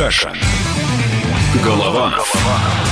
Кашин. Голованов.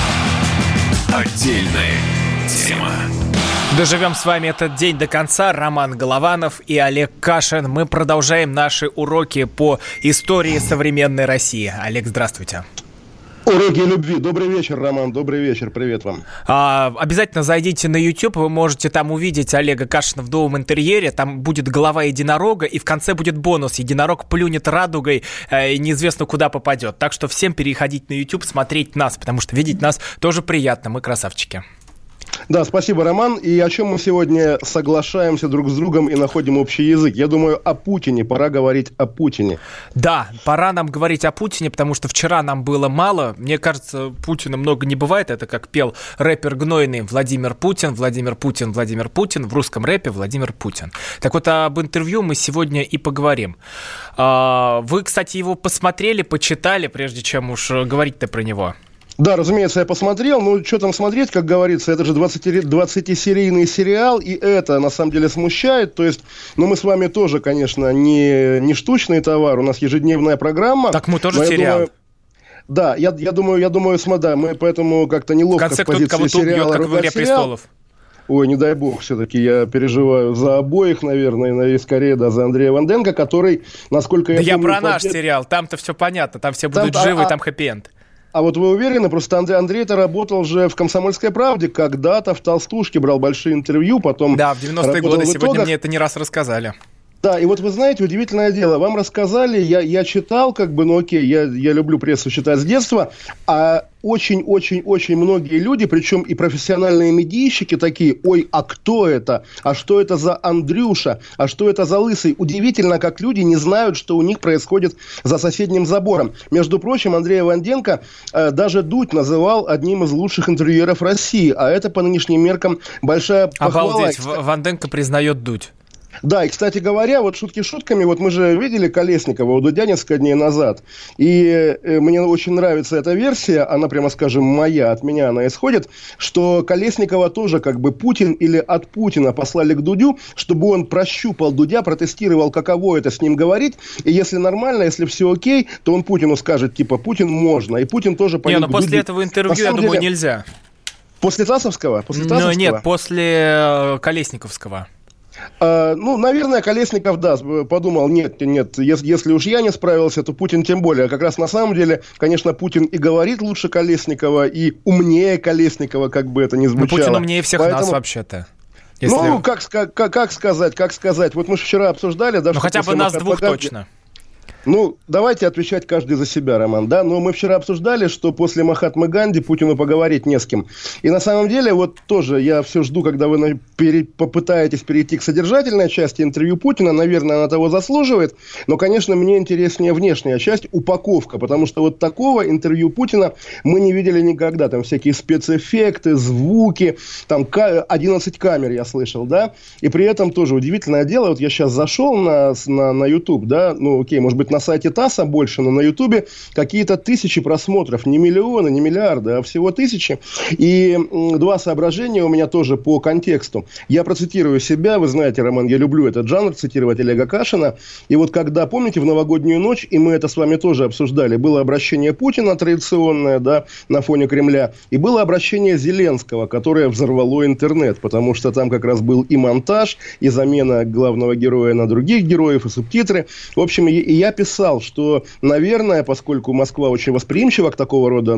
Отдельная тема. Доживем с вами этот день до конца. Роман Голованов и Олег Кашин. Мы продолжаем наши уроки по истории современной России. Олег, здравствуйте. Уроки любви. Добрый вечер, Роман. Добрый вечер. Привет вам. Обязательно зайдите на YouTube. Вы можете там увидеть Олега Кашина в новом интерьере. Там будет голова единорога, и в конце будет бонус. Единорог плюнет радугой, и неизвестно куда попадет. Так что всем переходить на YouTube, смотреть нас, потому что видеть нас тоже приятно. Мы красавчики. Да, спасибо, Роман. И о чем мы сегодня соглашаемся друг с другом и находим общий язык? Я думаю, о Путине. Пора говорить о Путине. Да, пора нам говорить о Путине, потому что вчера нам было мало. Мне кажется, Путина много не бывает. Это как пел рэпер гнойный Владимир Путин, Владимир Путин, Владимир Путин. В русском рэпе Владимир Путин. Так вот, об интервью мы сегодня и поговорим. Вы, кстати, его посмотрели, почитали, прежде чем уж говорить-то про него? Да, разумеется, я посмотрел. Ну, что там смотреть, как говорится, это же 20-серийный сериал, и это, на самом деле, смущает. То есть, мы с вами тоже, конечно, не штучный товар, у нас ежедневная программа. Так мы тоже сериал. Да, я думаю, мы поэтому как-то неловко с позиции сериала. В конце кто-то кого-то убьет, как в «Игре престолов». Ой, не дай бог, все-таки я переживаю за обоих, наверное, и скорее, да, за Андрея Ванденко, который, насколько я помню... Да я про наш сериал, там-то все понятно, там все будут живы, там хэппи-энд. А вот вы уверены? Просто Андрей-то работал же в «Комсомольской правде», когда-то в «Толстушке» брал большие интервью, потом... Да, в 90-е годы, сегодня мне это не раз рассказали. Да, и вот вы знаете, удивительное дело, вам рассказали, я читал, окей, я люблю прессу читать с детства, а очень-очень-очень многие люди, причем и профессиональные медийщики такие: ой, а кто это? А что это за Андрюша? А что это за Лысый? Удивительно, как люди не знают, что у них происходит за соседним забором. Между прочим, Андрея Ванденко даже Дудь называл одним из лучших интервьюеров России, а это по нынешним меркам большая похвала. Обалдеть, Ванденко признает Дудь. Да, и, кстати говоря, вот шутки шутками, вот мы же видели Колесникова у Дудя несколько дней назад, и мне очень нравится эта версия, она, прямо скажем, моя, от меня она исходит, что Колесникова тоже как бы Путин или от Путина послали к Дудю, чтобы он прощупал Дудя, протестировал, каково это с ним говорить, и если нормально, если все окей, то он Путину скажет, типа, Путин можно, и Путин тоже пойдет к Дудю. После этого интервью, я думаю, нельзя. После Тасовского? Нет, после Колесниковского. Наверное, Колесников, да, подумал, нет, если уж я не справился, то Путин тем более. Как раз на самом деле, конечно, Путин и говорит лучше Колесникова, и умнее Колесникова, как бы это ни звучало. Путин умнее всех нас вообще-то. Как сказать, вот мы же вчера обсуждали, да, что хотя бы нас двух точно. Давайте отвечать каждый за себя, Роман, да, но мы вчера обсуждали, что после Махатмы Ганди Путину поговорить не с кем. И на самом деле, вот тоже я все жду, когда вы попытаетесь перейти к содержательной части интервью Путина, наверное, она того заслуживает, но, конечно, мне интереснее внешняя часть, упаковка, потому что вот такого интервью Путина мы не видели никогда, там всякие спецэффекты, звуки, там 11 камер я слышал, да, и при этом тоже удивительное дело, вот я сейчас зашел на YouTube, да, окей, может быть, на сайте ТАССа больше, но на Ютубе какие-то тысячи просмотров, не миллионы, не миллиарды, а всего тысячи. И два соображения у меня тоже по контексту. Я процитирую себя, вы знаете, Роман, я люблю этот жанр, цитировать Олега Кашина. И вот когда, помните, в новогоднюю ночь, и мы это с вами тоже обсуждали, было обращение Путина традиционное, да, на фоне Кремля, и было обращение Зеленского, которое взорвало интернет, потому что там как раз был и монтаж, и замена главного героя на других героев, и субтитры. В общем, и я писал, что, наверное, поскольку Москва очень восприимчива к такого рода...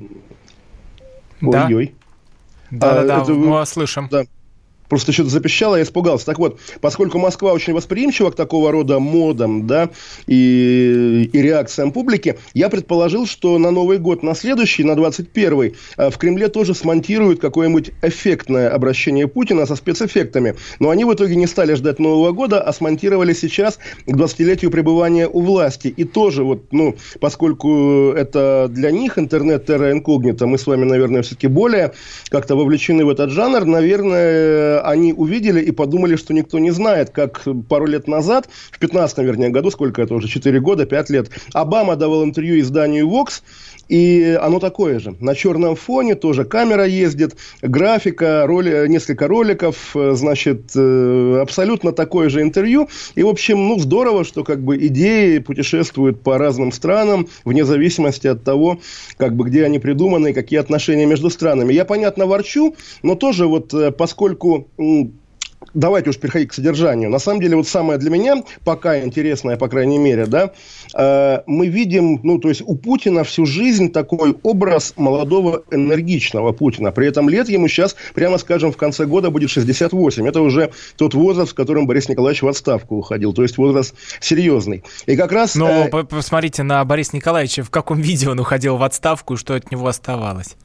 Да. Ой-ой. Да, мы слышим. Да. Просто что-то запищало, я испугался. Так вот, поскольку Москва очень восприимчива к такого рода модам, да, и реакциям публики, я предположил, что на Новый год, на следующий, на 21-й, в Кремле тоже смонтируют какое-нибудь эффектное обращение Путина со спецэффектами. Но они в итоге не стали ждать Нового года, а смонтировали сейчас к 20-летию пребывания у власти. И тоже вот, поскольку это для них интернет терра инкогнито, мы с вами, наверное, все-таки более как-то вовлечены в этот жанр, наверное, они увидели и подумали, что никто не знает, как пару лет назад, в 15-м, вернее, году, сколько это уже, 4 года, 5 лет, Обама давал интервью изданию Vox, И оно такое же. На черном фоне тоже камера ездит, графика, несколько роликов, значит, абсолютно такое же интервью. И, в общем, здорово, что как бы идеи путешествуют по разным странам, вне зависимости от того, как бы, где они придуманы и какие отношения между странами. Я, понятно, ворчу, но тоже вот поскольку... Давайте уж переходить к содержанию. На самом деле, вот самое для меня пока интересное, по крайней мере, да, мы видим, то есть у Путина всю жизнь такой образ молодого, энергичного Путина. При этом лет ему сейчас, прямо скажем, в конце года будет 68. Это уже тот возраст, в котором Борис Николаевич в отставку уходил. То есть возраст серьезный. И как раз... Но посмотрите на Бориса Николаевича, в каком виде он уходил в отставку и что от него оставалось.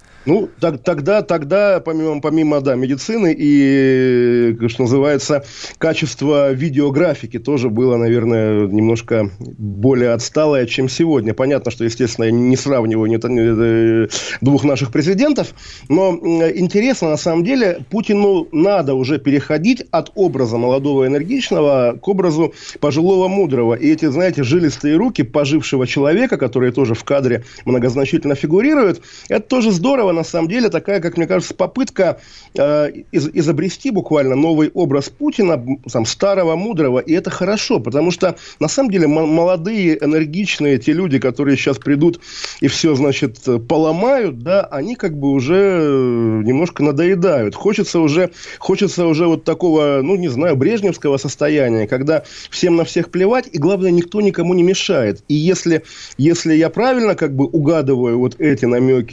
Тогда помимо медицины и, что называется, качество видеографики тоже было, наверное, немножко более отсталое, чем сегодня. Понятно, что, естественно, я не сравниваю двух наших президентов, но интересно, на самом деле, Путину надо уже переходить от образа молодого энергичного к образу пожилого мудрого. И эти, знаете, жилистые руки пожившего человека, которые тоже в кадре многозначительно фигурируют, это тоже здорово. На самом деле, такая, как мне кажется, попытка изобрести буквально новый образ Путина, старого, мудрого, и это хорошо, потому что, на самом деле, молодые, энергичные, те люди, которые сейчас придут и все, значит, поломают, да, они как бы уже немножко надоедают. Хочется уже вот такого, не знаю, брежневского состояния, когда всем на всех плевать, и, главное, никто никому не мешает. И если я правильно как бы угадываю вот эти намеки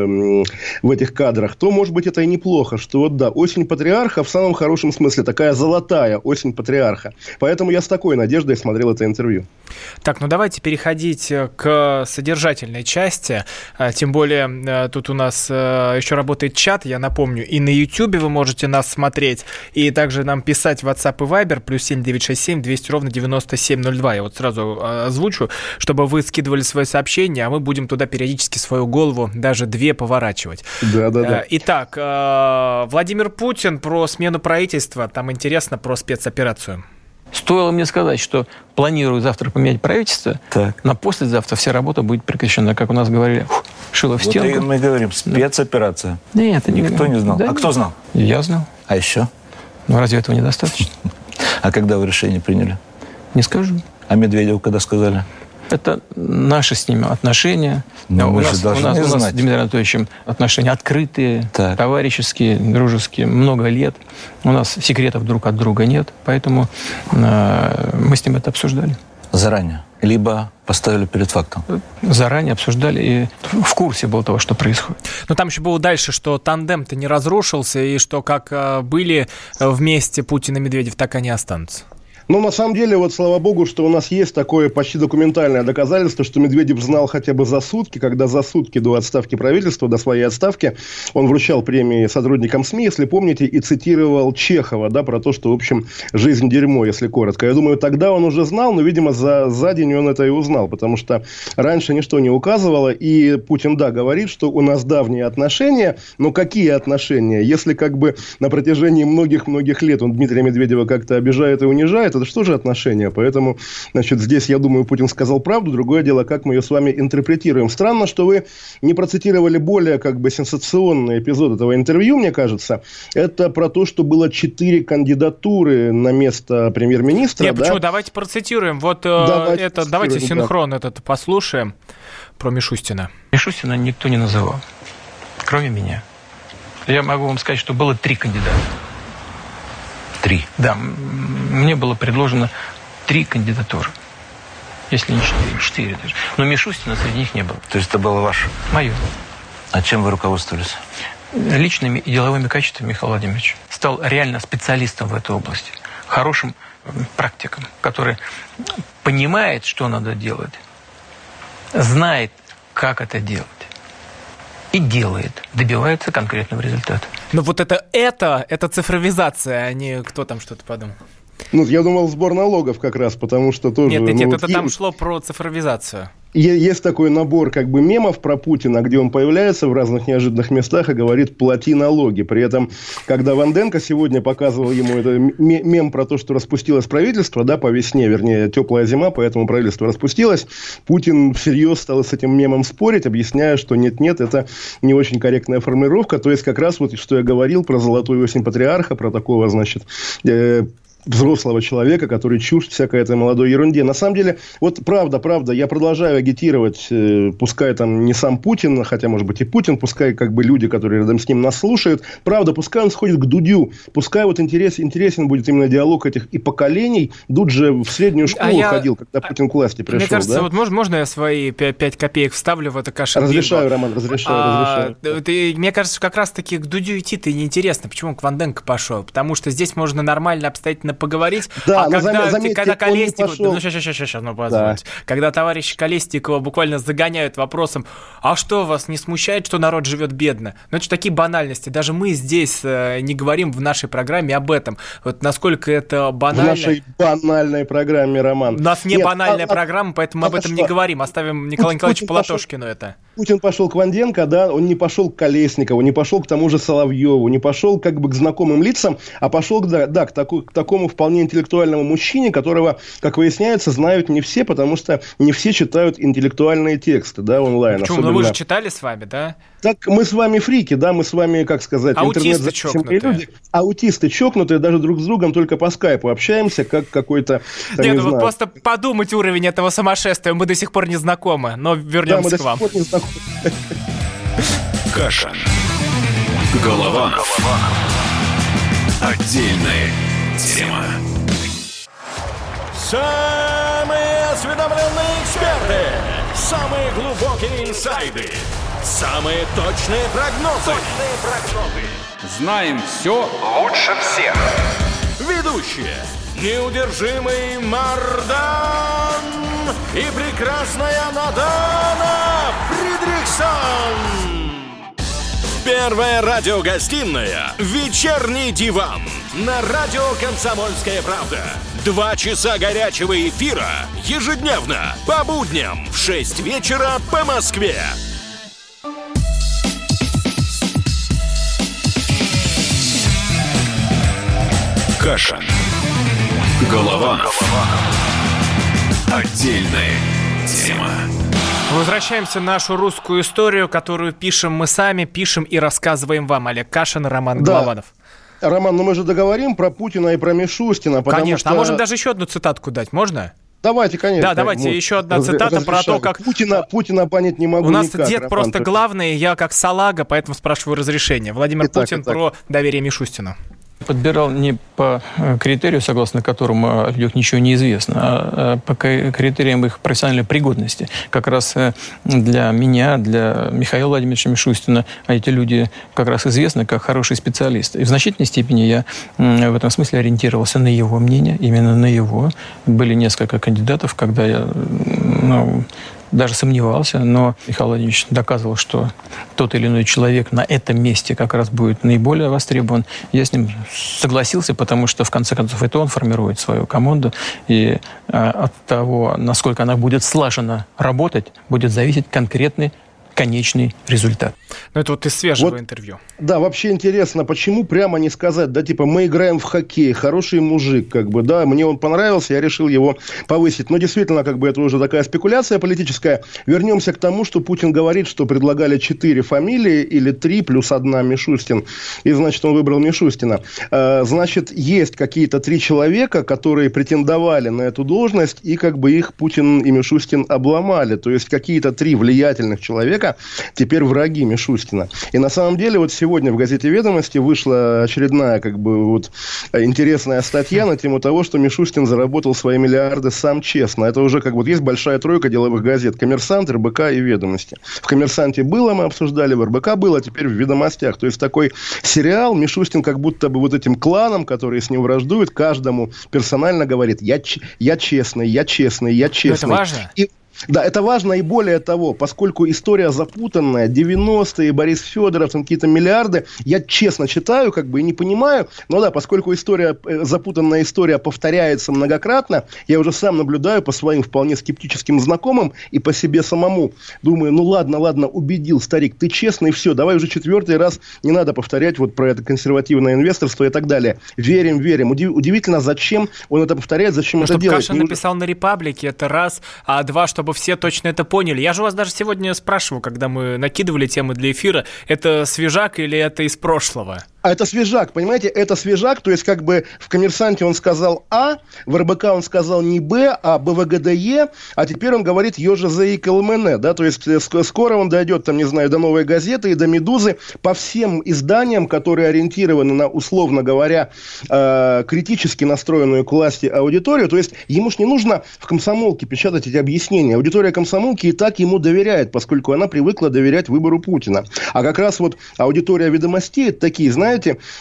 в этих кадрах, то, может быть, это и неплохо, что вот да, осень патриарха в самом хорошем смысле, такая золотая осень патриарха. Поэтому я с такой надеждой смотрел это интервью. Так, давайте переходить к содержательной части, тем более тут у нас еще работает чат, я напомню, и на YouTube вы можете нас смотреть, и также нам писать в WhatsApp и Viber, +7 967 200 ровно 9702, я вот сразу озвучу, чтобы вы скидывали свои сообщения, а мы будем туда периодически свою голову, даже две, поворачивать. Да. Итак, Владимир Путин про смену правительства, там интересно про спецоперацию. Стоило мне сказать, что планирую завтра поменять правительство, на послезавтра вся работа будет прекращена. Как у нас говорили, шило в стенку. Вот мы говорим, спецоперация. Нет, это никто не знал. Да, кто знал? Я знал. А еще? Разве этого недостаточно? А когда вы решение приняли? Не скажу. А Медведеву когда сказали? Это наши с ними отношения. У нас с Дмитрием Анатольевичем отношения открытые, товарищеские, дружеские, много лет. У нас секретов друг от друга нет, поэтому мы с ним это обсуждали. Заранее? Либо поставили перед фактом? Заранее обсуждали и в курсе был того, что происходит. Но там еще было дальше, что тандем-то не разрушился, и что как были вместе Путин и Медведев, так они останутся. На самом деле, вот слава богу, что у нас есть такое почти документальное доказательство, что Медведев знал хотя бы за сутки, когда за сутки до отставки правительства, до своей отставки, он вручал премии сотрудникам СМИ, если помните, и цитировал Чехова, да, про то, что, в общем, жизнь дерьмо, если коротко. Я думаю, тогда он уже знал, но, видимо, за день он это и узнал, потому что раньше ничто не указывало, и Путин, да, говорит, что у нас давние отношения, но какие отношения? Если как бы на протяжении многих-многих лет он Дмитрия Медведева как-то обижает и унижает, это что же отношения? Поэтому, значит, здесь, я думаю, Путин сказал правду. Другое дело, как мы ее с вами интерпретируем. Странно, что вы не процитировали более как бы сенсационный эпизод этого интервью, мне кажется. Это про то, что было 4 кандидатуры на место премьер-министра. Нет, почему? Давайте процитируем. Вот давайте синхрон этот послушаем про Мишустина. Мишустина никто не называл, кроме меня. Я могу вам сказать, что было 3 кандидата. 3? Да, мне было предложено 3 кандидатуры. Если не 4 даже. Но Мишустина среди них не было. То есть это было ваше? Мое. А чем вы руководствовались? Личными и деловыми качествами Михаила Владимировича. Стал реально специалистом в этой области. Хорошим практиком, который понимает, что надо делать, знает, как это делать. И делает, добивается конкретного результата. Но вот это цифровизация, а не кто там что-то подумал. Ну, я думал, сбор налогов как раз, потому что тоже... Нет, это там шло про цифровизацию. Есть такой набор как бы мемов про Путина, где он появляется в разных неожиданных местах и говорит «плати налоги». При этом, когда Ванденко сегодня показывал ему это мем про то, что распустилось правительство, да, по весне, вернее, теплая зима, поэтому правительство распустилось, Путин всерьез стал с этим мемом спорить, объясняя, что нет-нет, это не очень корректная формулировка. То есть, как раз вот, что я говорил про золотую осень патриарха, про такого, значит... взрослого человека, который чушь всякой этой молодой ерунде. На самом деле, вот правда, я продолжаю агитировать, пускай там не сам Путин, хотя, может быть, и Путин, пускай как бы люди, которые рядом с ним нас слушают, правда, пускай он сходит к Дудю, пускай вот интересен будет именно диалог этих и поколений. Дуд же в среднюю школу ходил, когда Путин к власти пришел. Мне кажется, да? вот можно я свои 5 копеек вставлю в это кашин? Разрешаю, Роман, разрешаю. Мне кажется, как раз-таки к Дудю идти-то и неинтересно. Почему он к Ванденко пошел? Потому что здесь можно нормально, обстоятельно поговорить, да, когда Колесников, когда товарища Колесникова буквально загоняют вопросом, а что вас не смущает, что народ живет бедно? Ну, это же такие банальности. Даже мы здесь не говорим в нашей программе об этом. Вот насколько это банально. В нашей банальной программе, Роман. У нас не банальная программа, поэтому мы об этом не говорим. Оставим Николаю Николаевичу Платошкину это. Путин пошел к Ванденко, да, он не пошел к Колесникову, не пошел к тому же Соловьеву, не пошел как бы к знакомым лицам, а пошел к такому вполне интеллектуальному мужчине, которого, как выясняется, знают не все, потому что не все читают интеллектуальные тексты, да, онлайн. Почему? Ну, вы же читали с вами, да? Так мы с вами фрики, да, мы с вами, как сказать, аутисты чокнутые. Люди. Аутисты чокнутые, даже друг с другом только по скайпу общаемся, как какой-то... Нет, ну вот просто подумать уровень этого сумасшествия, мы до сих пор не знакомы, но вернемся к вам. Кашин. Голованов. Отдельная тема. Самые осведомленные эксперты, самые глубокие инсайды, самые точные прогнозы. Знаем все лучше всех. Ведущие: неудержимый Мардан и прекрасная Надана Фридрихсон. Первая радиогостинная «Вечерний диван» на радио «Комсомольская правда». 2 часа горячего эфира ежедневно по будням в 6 вечера по Москве. Кашин. Голованов. Отдельная тема. Возвращаемся в нашу русскую историю, которую пишем мы сами, пишем и рассказываем вам. Олег Кашин, Роман Голованов. Роман, ну мы же договорим про Путина и про Мишустина. Конечно, что... а можем даже еще одну цитатку дать, можно? Давайте, конечно. Да, давайте еще одна цитата про то, как... Путина понять не могу. У нас никак, дед Роман, просто главный, я как салага, поэтому спрашиваю разрешения. Владимир Путин про доверие Мишустину. Подбирал не по критерию, согласно которому о людях ничего не известно, а по критериям их профессиональной пригодности. Как раз для меня, для Михаила Владимировича Мишустина, эти люди как раз известны как хорошие специалисты. И в значительной степени я в этом смысле ориентировался на его мнение, именно на его. Были несколько кандидатов, когда я... даже сомневался, но Михаил Владимирович доказывал, что тот или иной человек на этом месте как раз будет наиболее востребован. Я с ним согласился, потому что, в конце концов, это он формирует свою команду, и от того, насколько она будет слаженно работать, будет зависеть конкретный конечный результат. Ну, это вот из свежего интервью. Да, вообще интересно, почему прямо не сказать, да, типа, мы играем в хоккей, хороший мужик, как бы, да, мне он понравился, я решил его повысить. Но действительно, как бы, это уже такая спекуляция политическая. Вернемся к тому, что Путин говорит, что предлагали 4 фамилии или 3 плюс 1 Мишустин, и, значит, он выбрал Мишустина. Значит, есть какие-то 3 человека, которые претендовали на эту должность, и, как бы, их Путин и Мишустин обломали. То есть, какие-то 3 влиятельных человека теперь враги Мишустина. И на самом деле вот сегодня в газете «Ведомости» вышла очередная как бы вот интересная статья на тему того, что Мишустин заработал свои миллиарды сам честно. Это уже как вот есть большая тройка деловых газет: «Коммерсант», РБК и «Ведомости». В «Коммерсанте» было, мы обсуждали, в РБК было, а теперь в «Ведомостях». То есть такой сериал. Мишустин как будто бы вот этим кланам, которые с ним враждуют, каждому персонально говорит: я честный, я честный, я честный. Но это важно. Да, это важно, и более того, поскольку история запутанная, 90-е, Борис Федоров, там какие-то миллиарды, я честно читаю, как бы, и не понимаю, но да, поскольку запутанная история повторяется многократно, я уже сам наблюдаю по своим вполне скептическим знакомым и по себе самому. Думаю, ну ладно, убедил, старик, ты честный, все, давай уже 4-й раз, не надо повторять вот про это консервативное инвесторство и так далее. Верим. Удивительно, зачем он это повторяет, зачем это делает. Кашин написал на «Репаблике», это раз, а два, чтобы все точно это поняли. Я же у вас даже сегодня спрашивал, когда мы накидывали темы для эфира, это свежак или это из прошлого? А это свежак, понимаете, это свежак, то есть как бы в «Коммерсанте» он сказал А, в РБК он сказал не Б, а БВГДЕ, а теперь он говорит ЕЖЗИКЛМН, да, то есть скоро он дойдет, там, не знаю, до «Новой газеты» и до «Медузы», по всем изданиям, которые ориентированы на, условно говоря, критически настроенную к власти аудиторию, то есть ему ж не нужно в «Комсомолке» печатать эти объяснения, аудитория «Комсомолки» и так ему доверяет, поскольку она привыкла доверять выбору Путина, а как раз вот аудитория «Ведомостей» такие, знаете,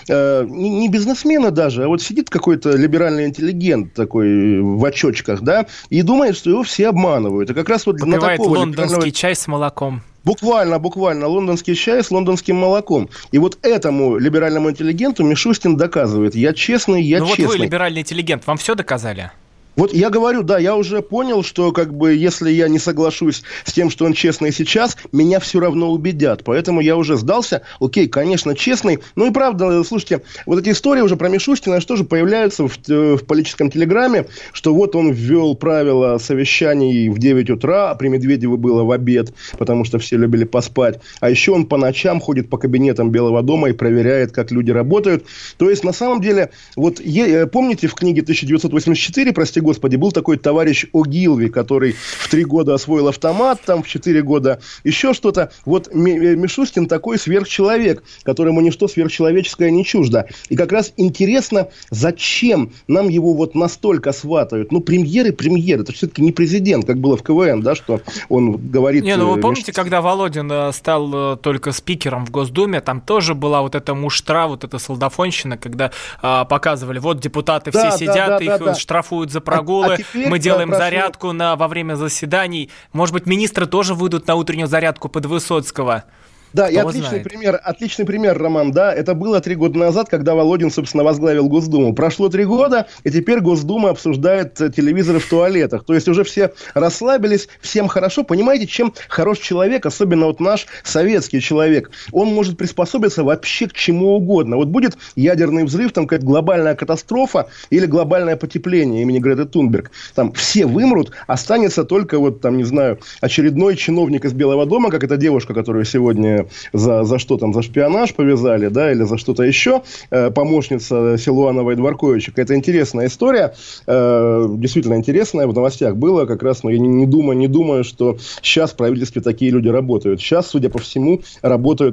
не бизнесмены даже, а вот сидит какой-то либеральный интеллигент такой в очочках, да, и думает, что его все обманывают. И как раз вот попивает на такого лондонский чай с молоком. Буквально лондонский чай с лондонским молоком. И вот этому либеральному интеллигенту Мишустин доказывает: я честный, я честный. Вот вы либеральный интеллигент, вам все доказали? Вот я говорю, да, я уже понял, что как бы если я не соглашусь с тем, что он честный сейчас, меня все равно убедят. Поэтому я уже сдался. Окей, конечно, честный. Ну и правда, слушайте, вот эти истории уже про Мишустина что же появляются в политическом телеграме, что вот он ввел правила совещаний в 9 утра, а при Медведеве было в обед, потому что все любили поспать. А еще он по ночам ходит по кабинетам Белого дома и проверяет, как люди работают. То есть, на самом деле, вот помните в книге 1984, прости господи, был такой товарищ Огилви, который в 3 года освоил автомат, там в 4 года еще что-то. Вот Мишустин такой сверхчеловек, которому ничто сверхчеловеческое не чуждо. И как раз интересно, зачем нам его вот настолько сватают. Ну, премьер, это все-таки не президент, как было в КВН, да, что он говорит... Не, ну вы помните, когда Володин стал только спикером в Госдуме, там тоже была вот эта муштра, вот эта солдафонщина, когда показывали, вот депутаты все сидят, их штрафуют за прогулы, мы делаем зарядку во время заседаний. Может быть, министры тоже выйдут на утреннюю зарядку под Высоцкого? Да, и отличный пример, Роман, да, это было 3 года назад, когда Володин, собственно, возглавил Госдуму. Прошло 3 года, и теперь Госдума обсуждает телевизоры в туалетах. То есть уже все расслабились, всем хорошо. Понимаете, чем хорош человек, особенно вот наш советский человек? Он может приспособиться вообще к чему угодно. Вот будет ядерный взрыв, там какая-то глобальная катастрофа или глобальное потепление имени Греты Тунберг. Там все вымрут, останется только вот там, не знаю, очередной чиновник из Белого дома, как эта девушка, которую сегодня за что там, за шпионаж повязали, да, или за что-то еще, помощница Силуанова и Дворковича. Это интересная история, действительно интересная, в новостях было как раз, но я не думаю, что сейчас в правительстве такие люди работают. Сейчас, судя по всему, работают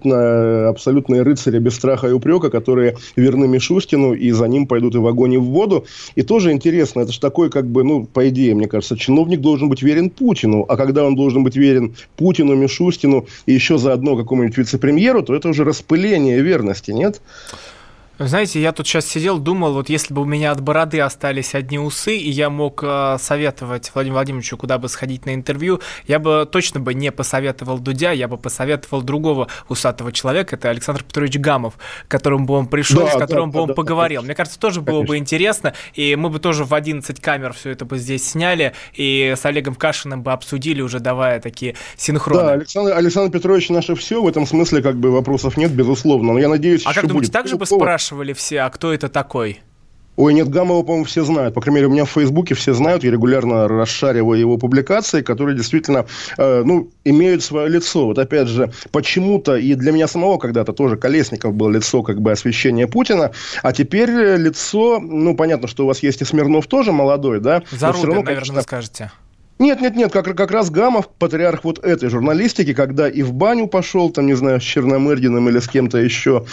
абсолютные рыцари без страха и упрека, которые верны Мишустину, и за ним пойдут и в огонь, и в воду. И тоже интересно, это же такой, как бы, ну, по идее, мне кажется, чиновник должен быть верен Путину, а когда он должен быть верен Путину, Мишустину и еще заодно какому-нибудь вице-премьеру, то это уже распыление верности, нет? Знаете, я тут сейчас сидел, думал, вот если бы у меня от бороды остались одни усы, и я мог советовать Владимиру Владимировичу, куда бы сходить на интервью, я бы точно не посоветовал Дудя, я бы посоветовал другого усатого человека, это Александр Петрович Гамов, к которому бы он пришел, с которым бы он поговорил. Мне кажется, тоже было бы интересно, и мы бы тоже в 11 камер все это бы здесь сняли, и с Олегом Кашиным бы обсудили, уже давая такие синхроны. Да, Александр Петрович наше все, в этом смысле как бы вопросов нет, безусловно, но я надеюсь, а еще как думаете, будет. Так же бы спрашивали все, а кто это такой? Ой, нет, Гамова, по-моему, все знают. По крайней мере, у меня в Фейсбуке все знают. Я регулярно расшариваю его публикации, которые действительно, имеют свое лицо. Вот опять же, почему-то, и для меня самого когда-то тоже Колесников был лицо как бы освещения Путина, а теперь лицо, понятно, что у вас есть и Смирнов тоже молодой, да? Зарубин, наверное, вы скажете. Нет, как раз Гамов, патриарх вот этой журналистики, когда и в баню пошел, там, не знаю, с Черномырдиным или с кем-то еще,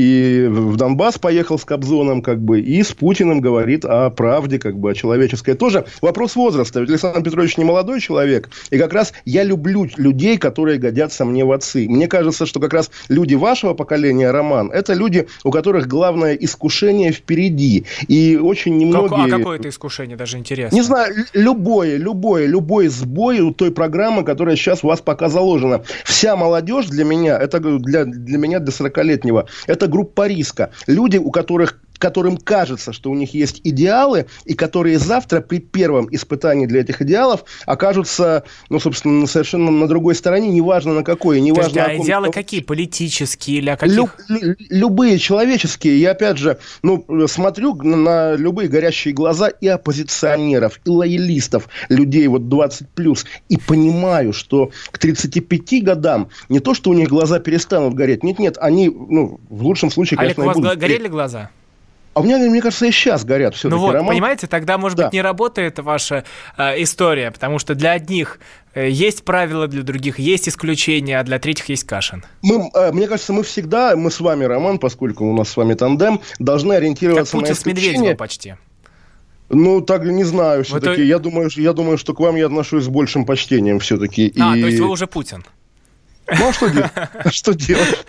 и в Донбасс поехал с Кобзоном, как бы, и с Путиным говорит о правде, как бы, о человеческой. Тоже вопрос возраста. Ведь Александр Петрович не молодой человек, и как раз я люблю людей, которые годятся мне в отцы. Мне кажется, что как раз люди вашего поколения, Роман, это люди, у которых главное искушение впереди. И очень немногие... А какое это искушение, даже интересно? Не знаю, любое. любой сбой у той программы, которая сейчас у вас пока заложена. Вся молодежь для меня, это для меня, для 40-летнего, это группа риска. Люди, которым кажется, что у них есть идеалы, и которые завтра при первом испытании для этих идеалов окажутся, ну, собственно, совершенно на другой стороне, неважно на какой, неважно... А идеалы какие? Политические или о каких? Любые человеческие. Я, опять же, смотрю на любые горящие глаза и оппозиционеров, и лоялистов, людей вот 20+, и понимаю, что к 35 годам не то, что у них глаза перестанут гореть, нет, они, в лучшем случае, конечно, Олег, у вас горели глаза? А у меня, мне кажется, и сейчас горят все-таки. Ну вот, Роман. понимаете, тогда, может быть, не работает ваша история, потому что для одних есть правила, для других есть исключения, а для третьих есть Кашин. Мне кажется, мы с вами, Роман, поскольку у нас с вами тандем, должны ориентироваться как Путин на исключения. с Медведевым почти. Ну, так не знаю все-таки. Я думаю, что к вам я отношусь с большим почтением все-таки. То есть вы уже Путин. Ну, а что делать? Что делать?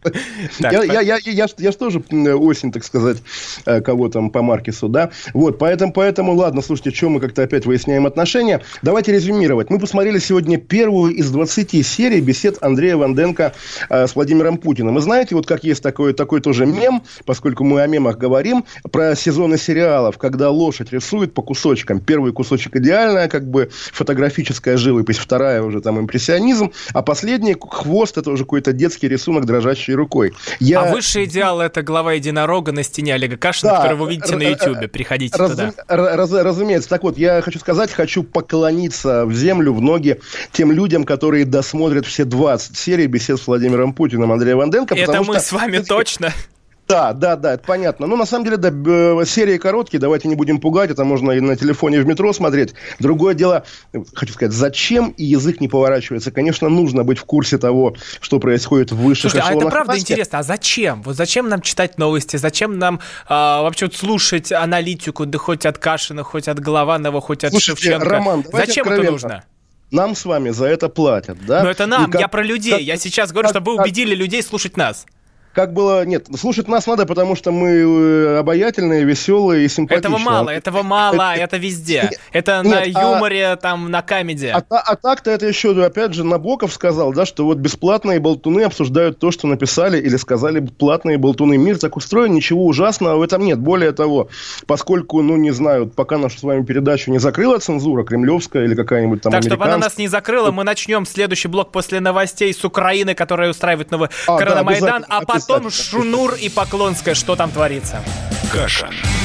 Я же тоже осень, так сказать, кого там по Маркесу, да? Вот, поэтому, ладно, слушайте, что мы как-то опять выясняем отношения. Давайте резюмировать. Мы посмотрели сегодня первую из 20 серий бесед Андрея Ванденко с Владимиром Путиным. И знаете, вот как есть такой тоже мем, поскольку мы о мемах говорим, про сезоны сериалов, когда лошадь рисует по кусочкам. Первый кусочек идеальная, как бы фотографическая живопись, вторая уже там импрессионизм, а последний хвост — это уже какой-то детский рисунок дрожащей рукой. А высший идеал — это глава единорога на стене Олега Кашина, который вы видите на Ютьюбе. Приходите туда. Разумеется. Так вот, я хочу поклониться в землю, в ноги тем людям, которые досмотрят все 20 серий бесед с Владимиром Путиным Андрея Ванденко. Это мы с вами точно... Да, это понятно. Но на самом деле, да, серии короткие, давайте не будем пугать, это можно и на телефоне в метро смотреть. Другое дело, хочу сказать, зачем и язык не поворачивается. Конечно, нужно быть в курсе того, что происходит в высших эшелонах. Слушайте, а это правда интересно, а зачем? Вот зачем нам читать новости, зачем нам вообще слушать аналитику, да хоть от Кашина, хоть от Голованова, хоть от Шевченко? Роман, зачем это нужно? Нам с вами за это платят, да? Но это нам, я про людей. Я сейчас говорю, чтобы вы убедили людей слушать нас. Как было... Нет, слушать нас надо, потому что мы обаятельные, веселые и симпатичные. Этого мало, это везде. Это на юморе, там, на камеди. А так-то это еще, опять же, Набоков сказал, да, что вот бесплатные болтуны обсуждают то, что написали или сказали платные болтуны. Мир так устроен, ничего ужасного в этом нет. Более того, поскольку, не знаю, пока нашу с вами передачу не закрыла цензура кремлевская или какая-нибудь там американская... Так, чтобы она нас не закрыла, мы начнем следующий блок после новостей с Украины, которая устраивает новый Коронамайдан, а потом Шунур и Поклонская, что там творится. Кашин.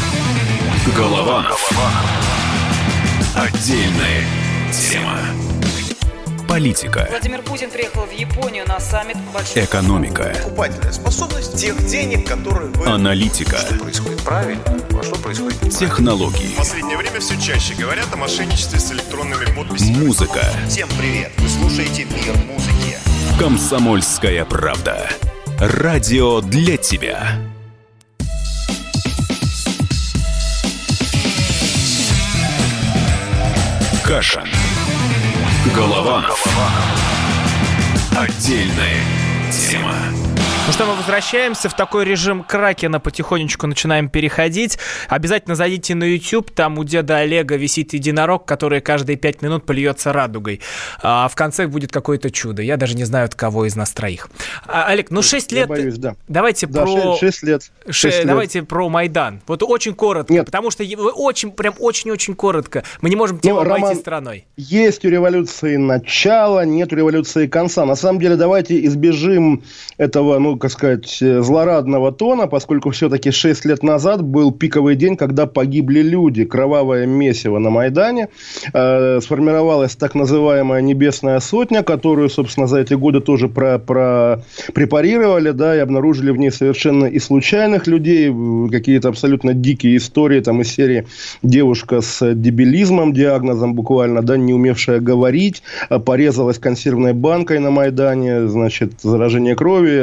Голованов. Отдельная тема. Политика. Владимир Путин приехал в Японию на саммит большой... Экономика. Покупательная способность тех денег, которые вы... Аналитика. Что происходит правильно, а что происходит неправильно. Технологии. В последнее время все чаще говорят о мошенничестве с электронными подписями. Музыка. Всем привет! Вы слушаете «Мир музыки». Комсомольская правда. Радио для тебя. Кашин. Голованов. Отдельная тема. Ну что, мы возвращаемся в такой режим Кракена, потихонечку начинаем переходить. Обязательно зайдите на YouTube, там у деда Олега висит единорог, который каждые 5 минут польется радугой. А в конце будет какое-то чудо. Я даже не знаю, от кого из нас троих. Олег, 6 лет... Я боюсь, да. Давайте про... 6 лет. Давайте про Майдан. Вот очень коротко, потому что вы очень-очень коротко. Мы не можем тему обойти стороной. Есть у революции начало, нет у революции конца. На самом деле, давайте избежим этого, как сказать, злорадного тона, поскольку все-таки 6 лет назад был пиковый день, когда погибли люди. Кровавое месиво на Майдане. Сформировалась так называемая Небесная Сотня, которую, собственно, за эти годы тоже препарировали, да, и обнаружили в ней совершенно и случайных людей, какие-то абсолютно дикие истории, там, из серии девушка с дебилизмом, диагнозом буквально, да, не умевшая говорить, порезалась консервной банкой на Майдане, значит, заражение крови,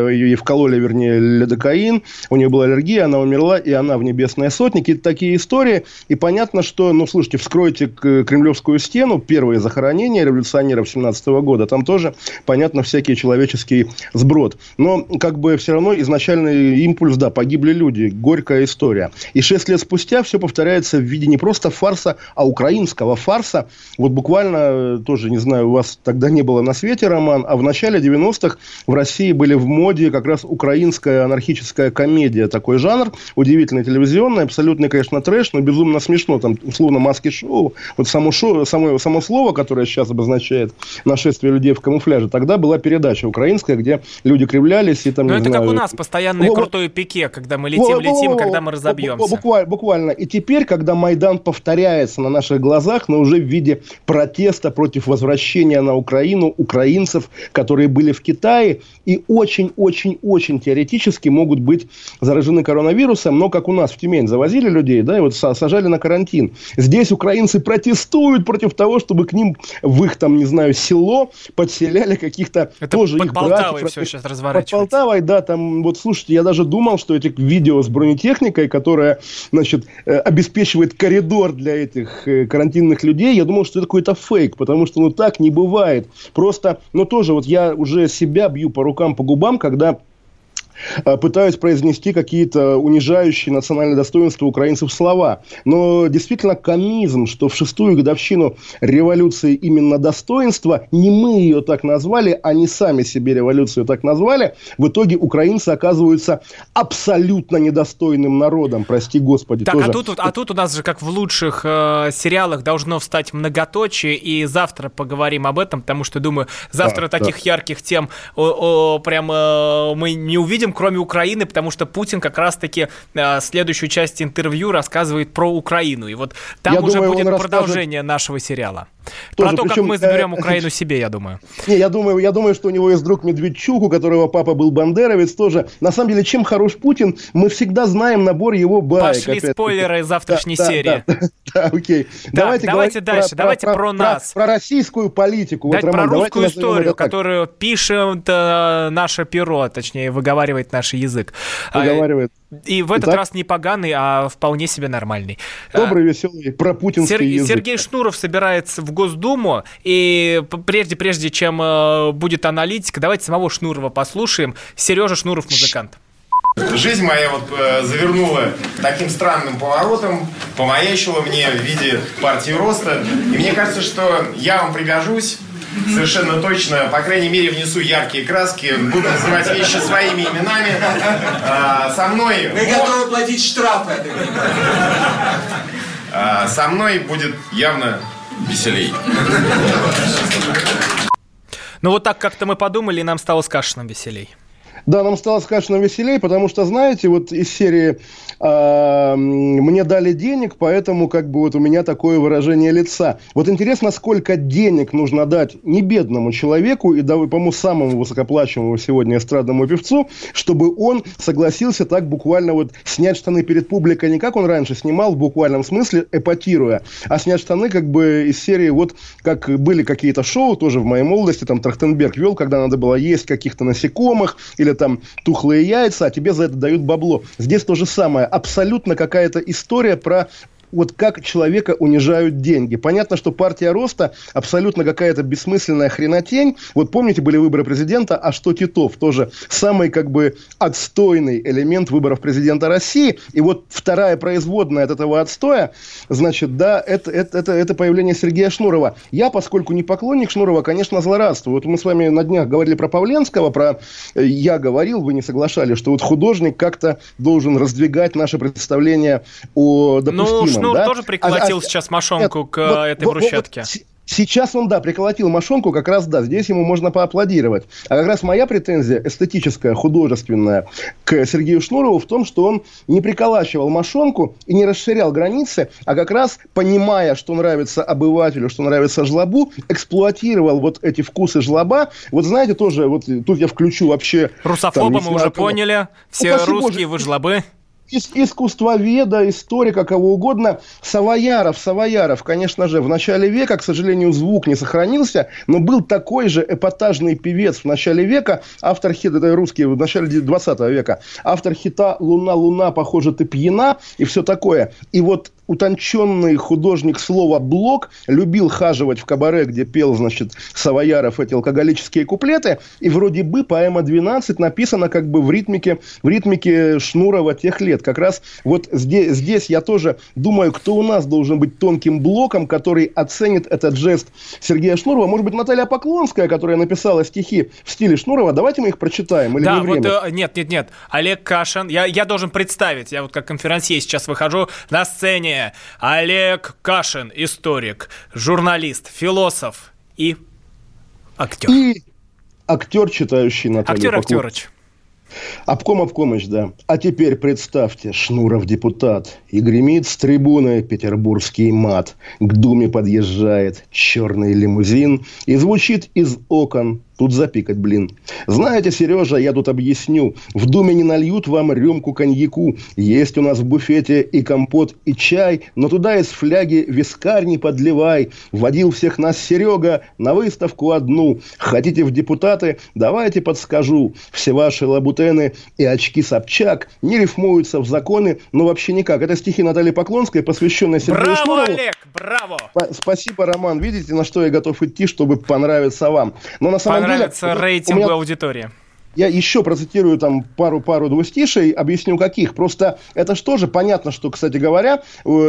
ей вкололи, вернее, лидокаин, у нее была аллергия, она умерла, и она в небесной сотне. Какие-то такие истории. И понятно, что, ну, слушайте, вскройте Кремлевскую стену, первые захоронения революционеров 17 года, там тоже, понятно, всякий человеческий сброд. Но, как бы, все равно изначальный импульс, да, погибли люди, горькая история. И 6 лет спустя все повторяется в виде не просто фарса, а украинского фарса. Вот буквально, тоже, не знаю, у вас тогда не было на свете, Роман, а в начале 90-х в России были в моде как раз украинская анархическая комедия, такой жанр, удивительно телевизионный, абсолютный, конечно, трэш, но безумно смешно, там, условно, маски-шоу, вот само слово, которое сейчас обозначает нашествие людей в камуфляже, тогда была передача украинская, где люди кривлялись и там, но не это знаю... как у нас, постоянное крутое пике, когда мы летим, когда мы разобьемся. Буквально. И теперь, когда Майдан повторяется на наших глазах, но уже в виде протеста против возвращения на Украину украинцев, которые были в Китае и очень-очень-очень теоретически могут быть заражены коронавирусом, но как у нас в Тюмень завозили людей, да, и вот сажали на карантин. Здесь украинцы протестуют против того, чтобы к ним в их, там, не знаю, село подселяли каких-то это тоже под их Полтавой братьев. все сейчас разворачивается. Под Полтавой, да, там, вот, слушайте, я даже думал, что эти видео с бронетехникой, которая, значит, обеспечивает коридор для этих карантинных людей, я думал, что это какой-то фейк, потому что, ну, так не бывает. Просто, ну, тоже, вот я уже себя бью по рукам, по губам, когда пытаюсь произнести какие-то унижающие национальное достоинство украинцев слова. Но действительно комизм, что в 6-ю годовщину революции именно достоинства, не мы ее так назвали, они сами себе революцию так назвали, в итоге украинцы оказываются абсолютно недостойным народом, прости господи. Так, тоже. а тут у нас же, как в лучших сериалах, должно встать многоточие, и завтра поговорим об этом, потому что, думаю, завтра таких ярких тем прямо мы не увидим, кроме Украины, потому что Путин как раз-таки следующую часть интервью рассказывает про Украину. И вот там я уже будет продолжение нашего сериала. Тоже, про то, как мы заберем Украину себе, я думаю. Не, я думаю, что у него есть друг Медведчук, у которого папа был бандеровец тоже. На самом деле, чем хорош Путин, мы всегда знаем набор его баек. Пошли спойлеры из завтрашней серии. Да, окей. Давайте дальше, давайте про нас. Про российскую политику. Давайте про русскую историю, которую пишет наше перо, точнее, выговаривает наш язык. Выговаривает. И в этот раз не поганый, а вполне себе нормальный. Добрый, веселый, пропутинский язык. Сергей Шнуров собирается в Госдуму, и прежде чем будет аналитика, давайте самого Шнурова послушаем. Сережа Шнуров, музыкант. Жизнь моя вот завернула таким странным поворотом, помаячила мне в виде партии роста. И мне кажется, что я вам пригожусь. Совершенно точно, по крайней мере, внесу яркие краски, буду называть вещи своими именами. Со мной... Мы готовы платить штрафы. Со мной будет явно веселей. Ну вот так как-то мы подумали, и нам стало с Кашиным веселей. Да, нам стало с Кашиным веселей, потому что, знаете, вот из серии «мне дали денег, поэтому как бы вот у меня такое выражение лица». Вот интересно, сколько денег нужно дать не бедному человеку и, по-моему, самому высокоплачиваемому сегодня эстрадному певцу, чтобы он согласился так буквально вот снять штаны перед публикой, не как он раньше снимал, в буквальном смысле, эпатируя, а снять штаны как бы из серии вот как были какие-то шоу тоже в моей молодости, там Трахтенберг вел, когда надо было есть каких-то насекомых или там тухлые яйца, а тебе за это дают бабло. Здесь то же самое. Абсолютно какая-то история про вот как человека унижают деньги. Понятно, что партия роста абсолютно какая-то бессмысленная хренотень. Вот помните, были выборы президента, а что Титов? Тоже самый как бы отстойный элемент выборов президента России. И вот вторая производная от этого отстоя, значит, да, это появление Сергея Шнурова. Я, поскольку не поклонник Шнурова, конечно, злорадствую. Вот мы с вами на днях говорили про Павленского, я говорил, вы не соглашались, что вот художник как-то должен раздвигать наше представление о допустимом. Шнур тоже приколотил сейчас мошонку к этой брусчатке. Сейчас он, да, приколотил мошонку, как раз, да, здесь ему можно поаплодировать. А как раз моя претензия эстетическая, художественная к Сергею Шнурову в том, что он не приколачивал мошонку и не расширял границы, а как раз, понимая, что нравится обывателю, что нравится жлобу, эксплуатировал вот эти вкусы жлоба. Вот знаете, тоже, вот тут я включу вообще... Русофобы мы уже поняли, все русские, вы жлобы. искусствоведа, историка, кого угодно. Савояров, конечно же, в начале века, к сожалению, звук не сохранился, но был такой же эпатажный певец в начале века, автор хита, это русский, в начале 20 века, автор хита «Луна, луна, похоже, ты пьяна» и все такое. И вот утонченный художник слова Блок любил хаживать в кабаре, где пел, значит, Савояров эти алкоголические куплеты, и вроде бы поэма «12» написана как бы в ритмике Шнурова тех лет. Как раз вот здесь я тоже думаю, кто у нас должен быть тонким блоком, который оценит этот жест Сергея Шнурова. Может быть, Наталья Поклонская, которая написала стихи в стиле Шнурова. Давайте мы их прочитаем. Или да, не время? Вот, нет. Олег Кашин. Я должен представить, я вот как конферансье сейчас выхожу на сцене. Олег Кашин, историк, журналист, философ и актер. И актер, читающий Наталью Поклонскую. Актер-актерыч. Обкомыч, да. А теперь представьте, Шнуров депутат, и гремит с трибуны петербургский мат. К Думе подъезжает черный лимузин, и звучит из окон: тут запикать, блин. Знаете, Сережа, я тут объясню. В Думе не нальют вам рюмку коньяку. Есть у нас в буфете и компот, и чай, но туда из фляги вискарь не подливай. Водил всех нас Серега на выставку одну. Хотите в депутаты? Давайте подскажу. Все ваши лабутены и очки Собчак не рифмуются в законы, но вообще никак. Это стихи Натальи Поклонской, посвященные Сергею Шнурову. Браво, Олег, браво! Спасибо, Роман. Видите, на что я готов идти, чтобы понравиться вам. Но на самом понравится деле, рейтингу аудитории. Я еще процитирую там пару двустишей, объясню каких. Просто это что же понятно, что, кстати говоря,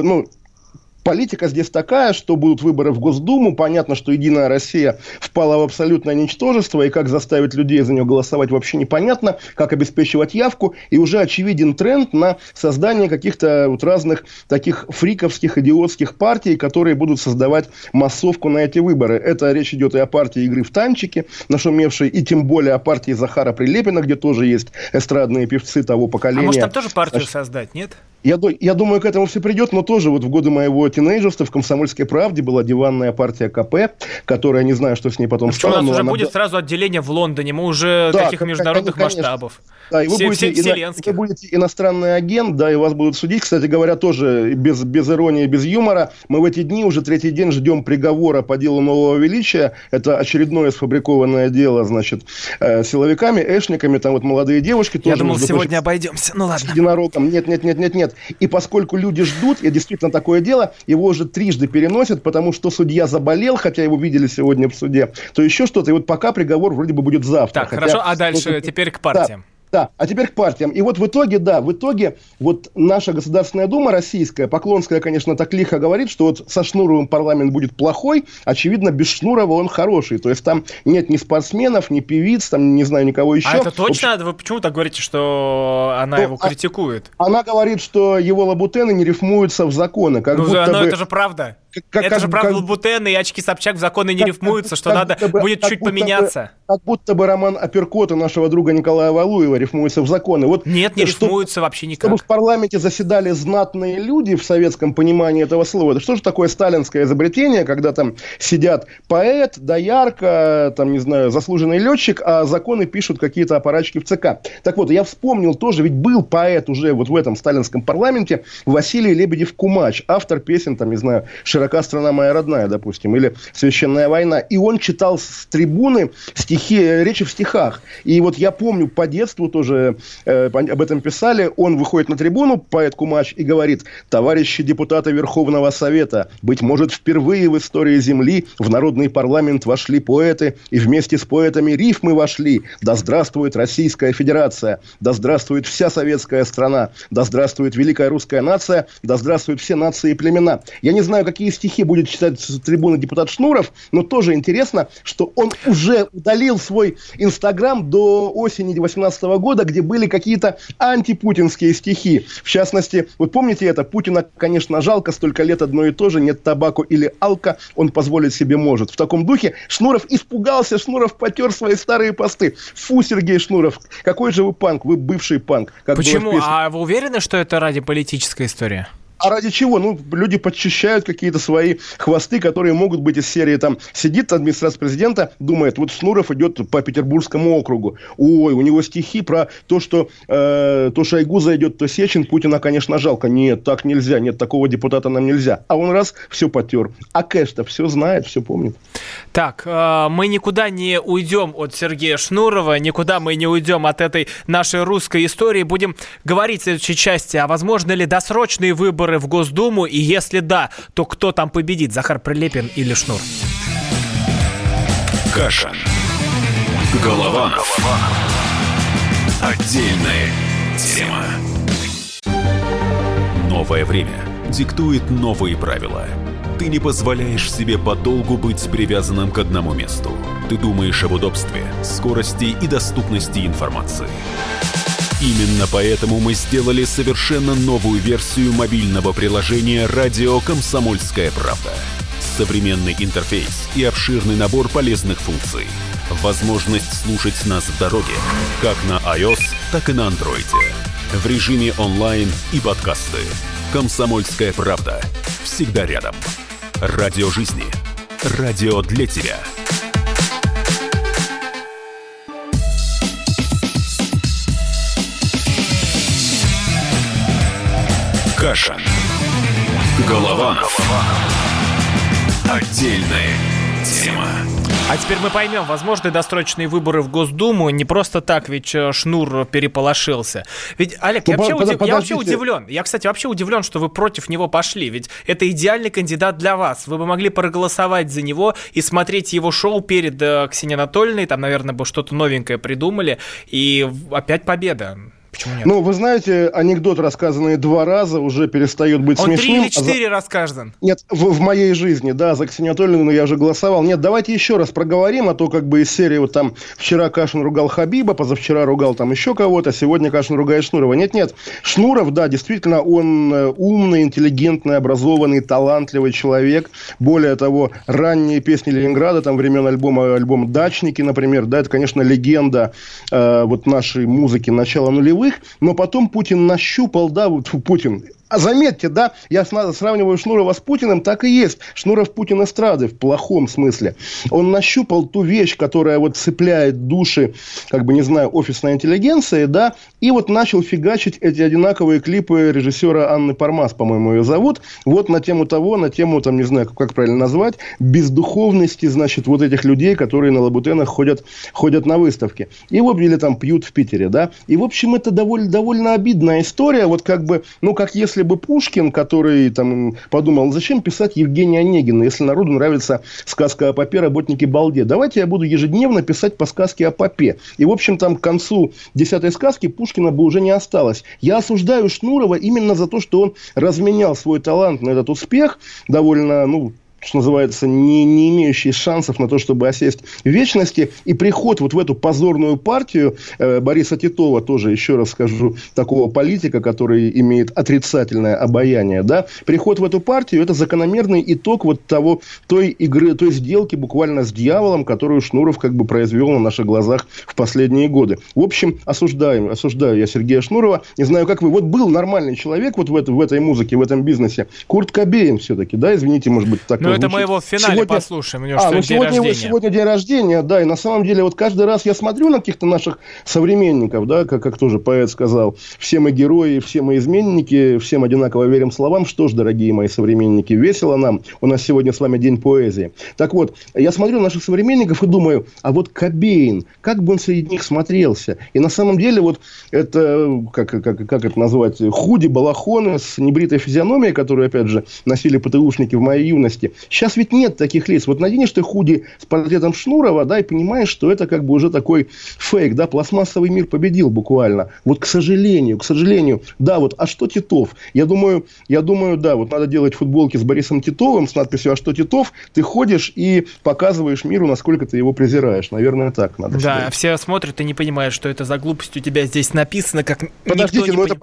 политика здесь такая, что будут выборы в Госдуму. Понятно, что «Единая Россия» впала в абсолютное ничтожество. И как заставить людей за нее голосовать, вообще непонятно. Как обеспечивать явку. И уже очевиден тренд на создание каких-то вот разных таких фриковских, идиотских партий, которые будут создавать массовку на эти выборы. Это речь идет и о партии игры в танчики, нашумевшей, и тем более о партии Захара Прилепина, где тоже есть эстрадные певцы того поколения. А может, там тоже партию создать, нет? Я думаю, к этому все придет, но тоже вот в годы моего тинейджерства в «Комсомольской правде» была диванная партия КП, которая, не знаю, что с ней потом стало. У нас уже будет сразу отделение в Лондоне, мы уже таких международных масштабов. Да, и вы будете иностранный агент, да, и вас будут судить. Кстати говоря, тоже без иронии, без юмора. Мы в эти дни уже третий день ждем приговора по делу Нового Величия. Это очередное сфабрикованное дело, значит, силовиками, эшниками, там вот молодые девушки. Я думал, сегодня обойдемся, ну ладно. С единорогом. Нет. И поскольку люди ждут, и действительно такое дело, его уже трижды переносят, потому что судья заболел, хотя его видели сегодня в суде, то еще что-то. И вот пока приговор вроде бы будет завтра. Так, хорошо, а дальше теперь к партиям. Да, а теперь к партиям. И вот в итоге вот наша Государственная Дума российская, Поклонская, конечно, так лихо говорит, что вот со Шнуровым парламент будет плохой, очевидно, без Шнурова он хороший. То есть там нет ни спортсменов, ни певиц, там, не знаю, никого еще. А это точно? Вы почему так говорите, что она его критикует? Она говорит, что его лабутены не рифмуются в законы. Это же правда. Это же правда, лабутены и очки Собчак в законы не рифмуются, что надо будет чуть поменяться. Как будто бы роман Апперкота нашего друга Николая Валуева рифмуется в законы. Вот нет, не рифмуется вообще никак. Чтобы в парламенте заседали знатные люди в советском понимании этого слова. Это что же такое сталинское изобретение, когда там сидят поэт, доярка, там, не знаю, заслуженный летчик, а законы пишут какие-то аппаратчики в ЦК. Так вот, я вспомнил тоже, ведь был поэт уже вот в этом сталинском парламенте Василий Лебедев-Кумач, автор песен, там, не знаю, «Широка страна моя родная», допустим, или «Священная война». И он читал с трибуны речи в стихах. И вот я помню, по детству тоже об этом писали. Он выходит на трибуну, поэт Кумач, и говорит: «Товарищи депутаты Верховного Совета, быть может, впервые в истории Земли в народный парламент вошли поэты, и вместе с поэтами рифмы вошли. Да здравствует Российская Федерация, да здравствует вся советская страна, да здравствует великая русская нация, да здравствуют все нации и племена». Я не знаю, какие стихи будет читать с трибуны депутат Шнуров, но тоже интересно, что он уже удалил свой Инстаграм до осени 2018 года, где были какие-то антипутинские стихи. В частности, вы помните это? Путина, конечно, жалко, столько лет одно и то же, нет табаку или алка, он позволить себе может. В таком духе Шнуров испугался, Шнуров потер свои старые посты. Фу, Сергей Шнуров, какой же вы панк, вы бывший панк. Почему? А вы уверены, что это ради политической истории? А ради чего? Ну, люди подчищают какие-то свои хвосты, которые могут быть из серии, там, сидит администрация президента, думает, вот Шнуров идет по Петербургскому округу. Ой, у него стихи про то, что то Шойгу зайдет, то Сечин, Путина, конечно, жалко. Нет, так нельзя, нет, такого депутата нам нельзя. А он раз, все потер. А Кэш-то все знает, все помнит. Так, мы никуда не уйдем от Сергея Шнурова, никуда мы не уйдем от этой нашей русской истории. Будем говорить в следующей части, а возможно ли досрочные выборы в Госдуму, и если да, то кто там победит, Захар Прилепин или Шнур? Кашин. Голованов. Отдельная тема. Новое время диктует новые правила. Ты не позволяешь себе подолгу быть привязанным к одному месту. Ты думаешь об удобстве, скорости и доступности информации. Именно поэтому мы сделали совершенно новую версию мобильного приложения «Радио Комсомольская правда». Современный интерфейс и обширный набор полезных функций. Возможность слушать нас в дороге, как на iOS, так и на Android. В режиме онлайн и подкасты. «Комсомольская правда». Всегда рядом. Радио жизни. Радио для тебя. Кашин. Голованов. Отдельная тема. А теперь мы поймем, возможны досрочные выборы в Госдуму. Не просто так, ведь Шнур переполошился. Ведь, Олег, я вообще удивлен. Я, кстати, вообще удивлен, что вы против него пошли. Ведь это идеальный кандидат для вас. Вы бы могли проголосовать за него и смотреть его шоу перед Ксенией Анатольевной. Там, наверное, бы что-то новенькое придумали. И опять победа. Почему нет? Ну, вы знаете, анекдот, рассказанный 2 раза, уже перестает быть смешным. Он 3 или 4 рассказан. Нет, в моей жизни, да, за Ксению Анатольевну я уже голосовал. Нет, давайте еще раз проговорим, а то как бы из серии вот там вчера Кашин ругал Хабиба, позавчера ругал там еще кого-то, а сегодня Кашин ругает Шнурова. Нет, Шнуров, да, действительно, он умный, интеллигентный, образованный, талантливый человек. Более того, ранние песни Ленинграда, там времен альбом «Дачники», например, да, это, конечно, легенда вот нашей музыки начала нулевых. Но потом Путин нащупал, да, вот Путин. А заметьте, да, я сравниваю Шнурова с Путиным, так и есть. Шнуров Путин эстрады в плохом смысле. Он нащупал ту вещь, которая вот цепляет души, как бы, не знаю, офисной интеллигенции, да, и вот начал фигачить эти одинаковые клипы режиссера Анны Пармас, по-моему, ее зовут, вот на тему того, там, не знаю, как правильно назвать, бездуховности, значит, вот этих людей, которые на лабутенах ходят на выставки. И вот, или там пьют в Питере, да. И, в общем, это довольно обидная история, вот как бы, ну, как если бы Пушкин, который там подумал, зачем писать Евгения Онегина, если народу нравится сказка о попе «Работники Балде». Давайте я буду ежедневно писать по сказке о попе. И, в общем, там к концу 10-й сказки Пушкина бы уже не осталось. Я осуждаю Шнурова именно за то, что он разменял свой талант на этот успех, довольно, что называется, не имеющий шансов на то, чтобы осесть в вечности. И приход вот в эту позорную партию Бориса Титова, тоже, еще раз скажу, такого политика, который имеет отрицательное обаяние, да, приход в эту партию – это закономерный итог вот той игры, той сделки буквально с дьяволом, которую Шнуров как бы произвел на наших глазах в последние годы. В общем, осуждаю я Сергея Шнурова. Не знаю, как вы. Вот был нормальный человек вот в этой музыке, в этом бизнесе. Курт Кобейн все-таки, да, извините, может быть, так. Это мы его в финале послушаем. У него сегодня день рождения, да, и на самом деле вот каждый раз я смотрю на каких-то наших современников, да, как тоже поэт сказал, все мы герои, все мы изменники, всем одинаково верим словам. Что ж, дорогие мои современники, весело нам, у нас сегодня с вами день поэзии. Так вот, я смотрю на наших современников и думаю, а вот Кобейн, как бы он среди них смотрелся? И на самом деле вот это, как это назвать, худи, балахоны с небритой физиономией, которые, опять же, носили ПТУшники в моей юности. Сейчас ведь нет таких лиц. Вот наденешь ты худи с портретом Шнурова, да, и понимаешь, что это как бы уже такой фейк, да, пластмассовый мир победил буквально. Вот, к сожалению, да, вот, а что Титов? Я думаю, да, вот надо делать футболки с Борисом Титовым, с надписью «А что Титов?», ты ходишь и показываешь миру, насколько ты его презираешь. Наверное, так надо. Да, все смотрят и не понимают, что это за глупость у тебя здесь написано, как подождите, никто не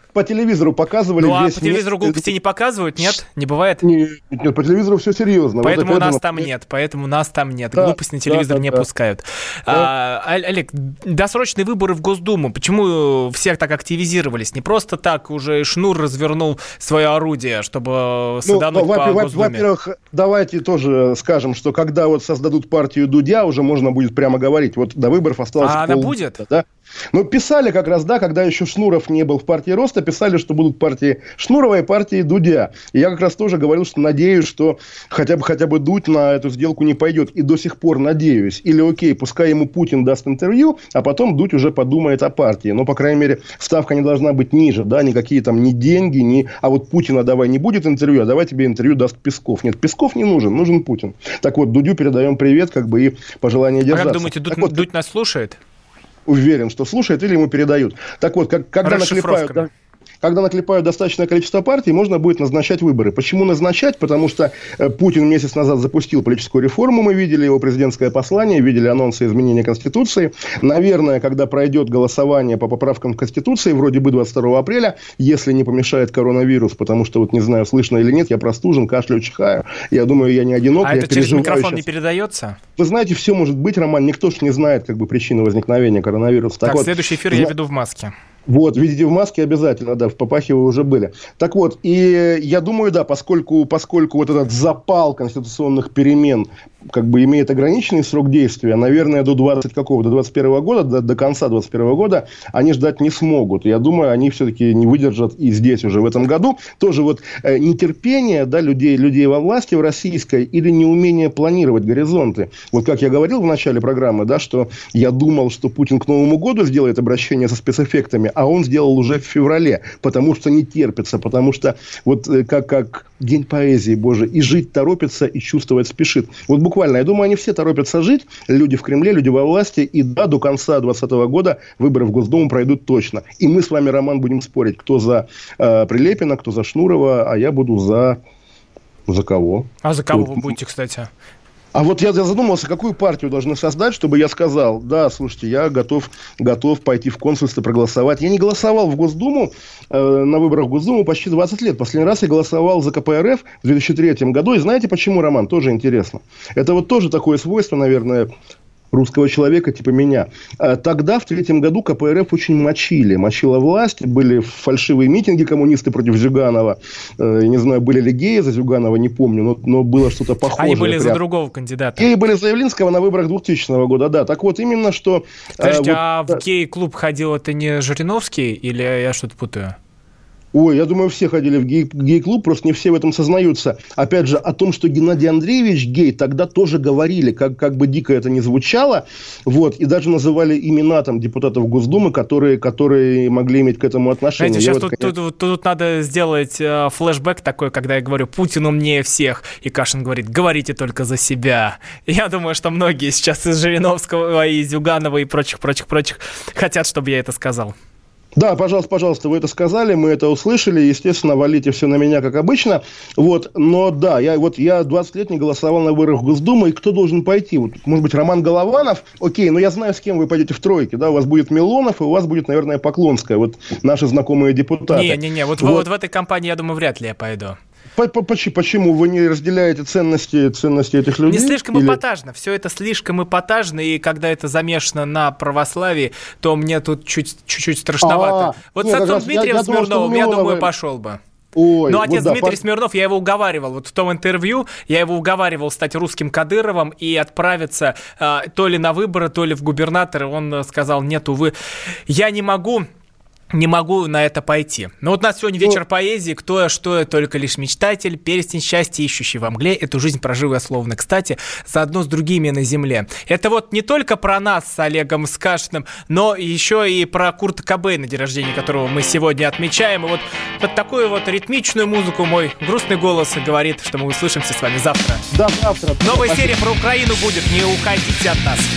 по телевизору показывали. Ну, а по телевизору глупости не показывают? Нет? Не бывает? Нет, по телевизору все серьезно. Поэтому вот нас там нет. Да, глупость на телевизор не пускают. Да. Олег, досрочные выборы в Госдуму. Почему все так активизировались? Не просто так уже Шнур развернул свое орудие, чтобы садануть по Госдуме. Во-первых, давайте тоже скажем, что когда вот создадут партию Дудя, уже можно будет прямо говорить. Вот до выборов осталось полгода. А она будет? Да? Ну, писали как раз, да, когда еще Шнуров не был в партии Роста, писали, что будут партии Шнурова и партии Дудя. И я как раз тоже говорил, что надеюсь, что хотя бы Дудь на эту сделку не пойдет. И до сих пор надеюсь. Или окей, пускай ему Путин даст интервью, а потом Дудь уже подумает о партии. Но, по крайней мере, ставка не должна быть ниже, да, никакие там ни деньги, ни... А вот Путина давай не будет интервью, а давай тебе интервью даст Песков. Нет, Песков не нужен, нужен Путин. Так вот, Дудю передаем привет, как бы и пожелание держаться. А как думаете, Дудь нас слушает? Уверен, что слушает или ему передают. Так вот, когда наклепают достаточное количество партий, можно будет назначать выборы. Почему назначать? Потому что Путин месяц назад запустил политическую реформу, мы видели его президентское послание, видели анонсы изменения Конституции. Наверное, когда пройдет голосование по поправкам Конституции, вроде бы 22 апреля, если не помешает коронавирус, потому что, вот не знаю, слышно или нет, я простужен, кашляю, чихаю. Я думаю, я не одинок. А это через микрофон не передается? Вы знаете, все может быть, Роман, никто же не знает причины возникновения коронавируса. Так, вот, следующий эфир я веду в маске. Вот, видите, в маске обязательно, да, в папахе вы уже были. Так вот, и я думаю, да, поскольку вот этот запал конституционных перемен как бы имеет ограниченный срок действия, наверное, до 21 года, до конца 21 года они ждать не смогут. Я думаю, они все-таки не выдержат и здесь уже в этом году. Тоже вот нетерпение, да, людей во власти в российской или неумение планировать горизонты. Вот как я говорил в начале программы, да, что я думал, что Путин к Новому году сделает обращение со спецэффектами, а он сделал уже в феврале, потому что не терпится, потому что вот как День поэзии, боже, и жить торопится, и чувствовать спешит. Вот буквально, я думаю, они все торопятся жить, люди в Кремле, люди во власти, и да, до конца 2020 года выборы в Госдуму пройдут точно. И мы с вами, Роман, будем спорить, кто за Прилепина, кто за Шнурова, а я буду за кого? А за кого вы будете, кстати? А вот я задумался, какую партию должны создать, чтобы я сказал, да, слушайте, я готов пойти в консульство проголосовать. Я не голосовал в Госдуму, на выборах в Госдуму почти 20 лет. Последний раз я голосовал за КПРФ в 2003 году. И знаете почему, Роман? Тоже интересно. Это вот тоже такое свойство, наверное, русского человека, типа меня. Тогда, в 2003 году, КПРФ очень мочила власть, были фальшивые митинги коммунисты против Зюганова, не знаю, были ли геи за Зюганова, не помню, но было что-то похожее. Они были за другого кандидата. Геи были за Явлинского на выборах 2000 года, да. Так вот, именно что... Подождите, в гей-клуб ходил это не Жириновский, или я что-то путаю? Ой, я думаю, все ходили в гей-клуб, просто не все в этом сознаются. Опять же, о том, что Геннадий Андреевич гей, тогда тоже говорили, как бы дико это ни звучало, вот, и даже называли имена там депутатов Госдумы, которые могли иметь к этому отношение. Знаете, сейчас тут надо сделать флешбэк такой, когда я говорю, Путин умнее всех, и Кашин говорит, говорите только за себя. Я думаю, что многие сейчас из Жириновского, и Зюганова, и прочих хотят, чтобы я это сказал. Да, пожалуйста, вы это сказали, мы это услышали, естественно, валите все на меня, как обычно, вот, но да, я 20 лет не голосовал на выборах в Госдуму, и кто должен пойти? Вот, может быть, Роман Голованов? Окей, но я знаю, с кем вы пойдете в тройке, да, у вас будет Милонов, и у вас будет, наверное, Поклонская, вот, наши знакомые депутаты. Не, вот в этой компании, я думаю, вряд ли я пойду. Почему? Вы не разделяете ценности этих людей? Не слишком эпатажно. Все это слишком эпатажно, и когда это замешано на православии, то мне тут чуть-чуть страшновато. Вот с отцом Дмитрием Смирновым, я думаю, пошел бы. Ой, но отец Дмитрий Смирнов, я его уговаривал, вот в том интервью, я его уговаривал стать русским Кадыровым и отправиться то ли на выборы, то ли в губернаторы. Он сказал, нет, увы, я не могу на это пойти. Но вот у нас сегодня вечер поэзии. Кто я, что я, только лишь мечтатель, перстень счастья, ищущий во мгле. Эту жизнь прожил я словно, кстати, заодно с другими на земле. Это вот не только про нас с Олегом Скашиным, но еще и про Курта Кобейна, день рождения которого мы сегодня отмечаем. И вот под такую вот ритмичную музыку мой грустный голос говорит, что мы услышимся с вами завтра. Да, завтра. Новая серия про Украину будет. Не уходите от нас.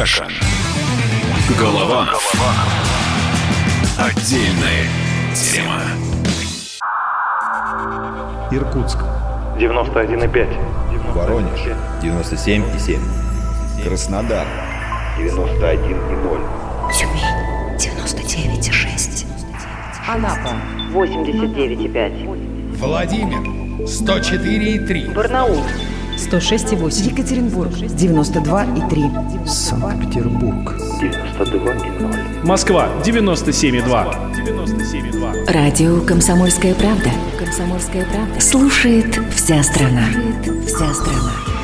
Кашин. Голованов. Отдельная тема. Иркутск 91,5. Воронеж 97,7. Краснодар 91,0. Тюмень 99,6. Анапа 89,5. Владимир 104,3. Барнаул 106,8. Екатеринбург 92,3. Санкт-Петербург 92,0. Москва 97,2. Радио «Комсомольская правда». «Комсомольская правда». Слушает вся страна. Вся страна.